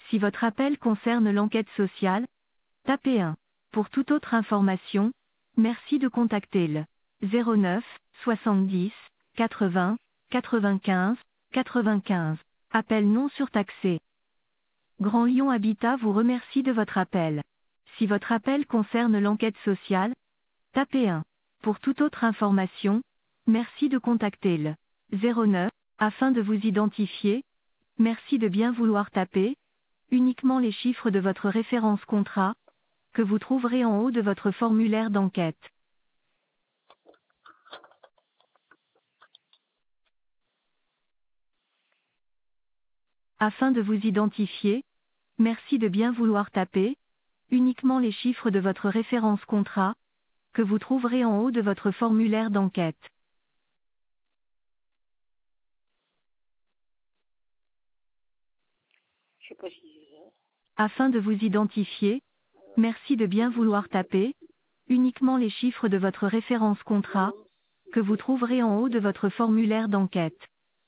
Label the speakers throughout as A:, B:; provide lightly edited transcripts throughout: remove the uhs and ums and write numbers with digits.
A: Si votre appel concerne l'enquête sociale, tapez 1. Pour toute autre information, merci de contacter le 09 70 80 95 95. Appel non surtaxé. Grand Lyon Habitat vous remercie de votre appel. Si votre appel concerne l'enquête sociale, tapez 1. Pour toute autre information, merci de contacter le 09 afin de vous identifier. Merci de bien vouloir taper uniquement les chiffres de votre référence contrat que vous trouverez en haut de votre formulaire d'enquête. Afin de vous identifier, merci de bien vouloir taper uniquement les chiffres de votre référence contrat que vous trouverez en haut de votre formulaire d'enquête.
B: Je sais pas si c'est ça.
A: Afin de vous identifier, merci de bien vouloir taper uniquement les chiffres de votre référence contrat que vous trouverez en haut de votre formulaire d'enquête.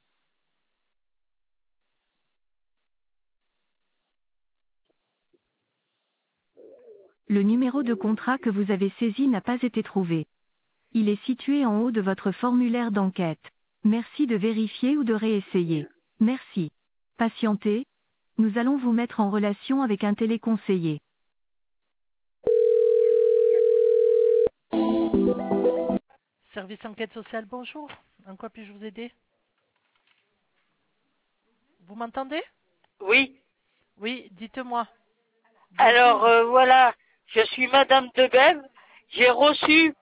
A: Le numéro de contrat que vous avez saisi n'a pas été trouvé. Il est situé en haut de votre formulaire d'enquête. Merci de vérifier ou de réessayer. Merci. Patientez. Nous allons vous mettre en relation avec un téléconseiller.
C: Service enquête sociale, bonjour. En quoi puis-je vous aider? Vous m'entendez?
B: Oui.
C: Oui, dites-moi.
B: Alors,
C: Bonjour.
B: voilà, je suis Madame Debève. J'ai reçu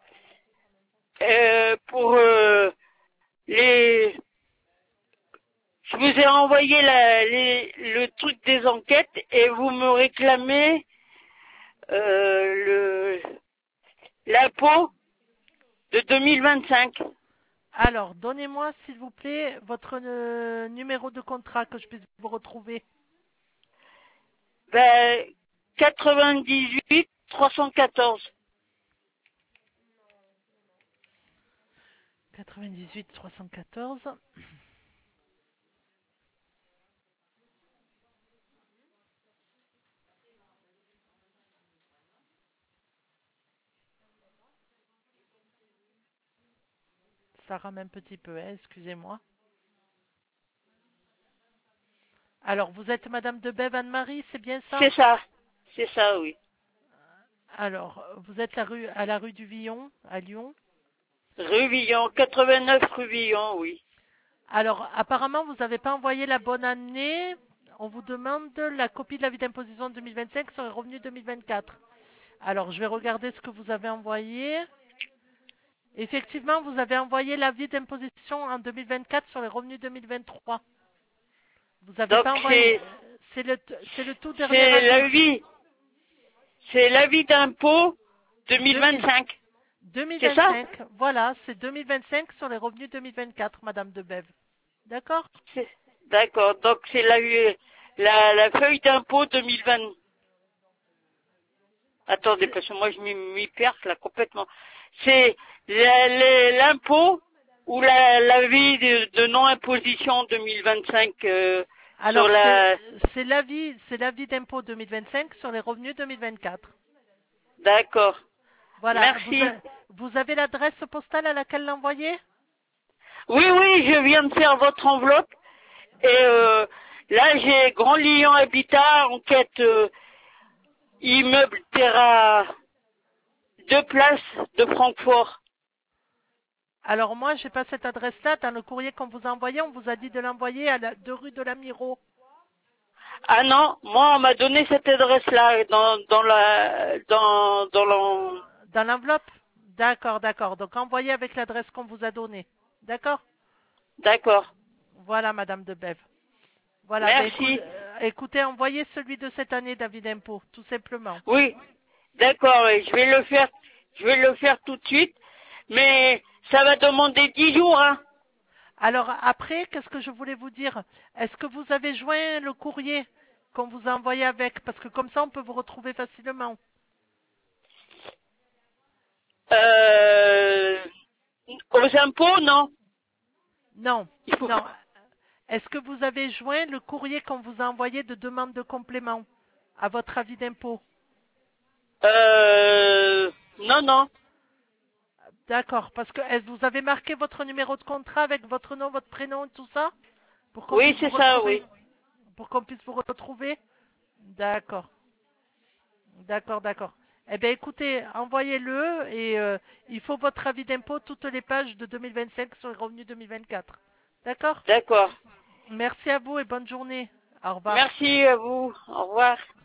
B: pour les... Je vous ai envoyé le truc des enquêtes et vous me réclamez l'impôt de 2025.
C: Alors, donnez-moi, s'il vous plaît, votre numéro de contrat que je puisse vous retrouver.
B: Ben, 98 314.
C: 98 314. Ça rame un petit peu, hein, excusez-moi. Alors, vous êtes Madame Debève Anne-Marie, c'est bien ça?
B: C'est ça, oui.
C: Alors, vous êtes à la rue du Villon, à Lyon.
B: Rue Villon, 89 rue Villon, oui.
C: Alors, apparemment, vous n'avez pas envoyé la bonne année. On vous demande la copie de l'avis d'imposition 2025 sur les revenus 2024. Alors, je vais regarder ce que vous avez envoyé. Effectivement, vous avez envoyé l'avis d'imposition en 2024 sur les revenus 2023. Vous n'avez
B: Donc
C: pas envoyé. C'est le tout dernier
B: c'est
C: avis.
B: l'avis d'impôt 2025. C'est ça?
C: 2025. Voilà, c'est 2025 sur les revenus 2024, Madame Debève. D'accord?
B: D'accord. Donc c'est la feuille d'impôt 2020. Attendez, parce que moi je m'y perds là complètement. C'est l'impôt ou l'avis de non-imposition 2025
C: Alors,
B: sur la...
C: c'est l'avis d'impôt 2025 sur les revenus 2024.
B: D'accord.
C: Voilà.
B: Merci.
C: Vous avez l'adresse postale à laquelle l'envoyer?
B: Oui, je viens de faire votre enveloppe. Et là, j'ai Grand Lyon Habitat, enquête immeuble Terra 2 places de Francfort.
C: Alors, moi, j'ai pas cette adresse-là. Dans le courrier qu'on vous a envoyé, on vous a dit de l'envoyer à la 2 rue de la Miro.
B: Ah non, moi, on m'a donné cette adresse-là
C: Dans l'enveloppe? D'accord. Donc, envoyez avec l'adresse qu'on vous a donnée. D'accord?
B: D'accord.
C: Voilà, Madame Debève. Voilà,
B: Merci.
C: écoutez, envoyez celui de cette année d'avis d'impôt, tout simplement.
B: Oui, d'accord, oui, je vais le faire tout de suite, mais ça va demander 10 jours, hein.
C: Alors, après, qu'est-ce que je voulais vous dire? Est-ce que vous avez joint le courrier qu'on vous a envoyé avec? Parce que comme ça, on peut vous retrouver facilement.
B: Aux impôts, non.
C: Non,
B: Il faut...
C: non. Est-ce que vous avez joint le courrier qu'on vous a envoyé de demande de complément à votre avis d'impôt?
B: Non, non.
C: D'accord, parce que est-ce que vous avez marqué votre numéro de contrat avec votre nom, votre prénom et tout ça pour qu'on
B: Oui,
C: puisse vous
B: c'est ça,
C: retrouver?
B: oui.
C: Pour qu'on puisse vous retrouver? D'accord, d'accord, d'accord. Eh bien, écoutez, envoyez-le et il faut votre avis d'impôt, toutes les pages de 2025 sur les revenus 2024. D'accord?
B: D'accord.
C: Merci à vous et bonne journée. Au revoir.
B: Merci à vous. Au revoir.